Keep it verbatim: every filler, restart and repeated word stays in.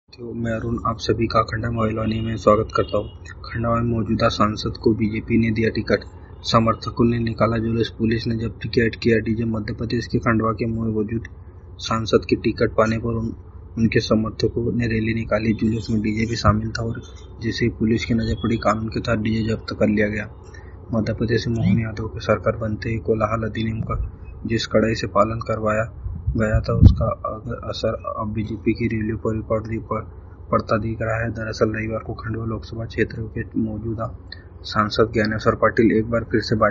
तो मैं अरुण आप सभी का खंडवा महिलानी में स्वागत करता हूं। खंडवा में मौजूदा सांसद को बीजेपी ने दिया टिकट, समर्थकों ने निकाला जुलूस, पुलिस ने जब्त किया किया डीजे। मध्य प्रदेश के खंडवा के मौजूद सांसद की टिकट पाने पर उन, उनके समर्थकों ने रैली निकाली। जुलूस में डीजे भी शामिल था और जैसे ही पुलिस की नजर पड़ी, कानून के तहत डीजे जब्त कर लिया गया। मध्य प्रदेश में मोहन यादव की सरकार बनते ही कोलाहल अधिनियम का जिस कड़ाई से पालन करवाया गया था, उसका असर अब बीजेपी की रैलियों पर भी पड़, पड़ता दिख रहा है। दरअसल रविवार को खंडवा लोकसभा क्षेत्र के मौजूदा सांसद ज्ञानेश्वर पाटिल एक बार फिर से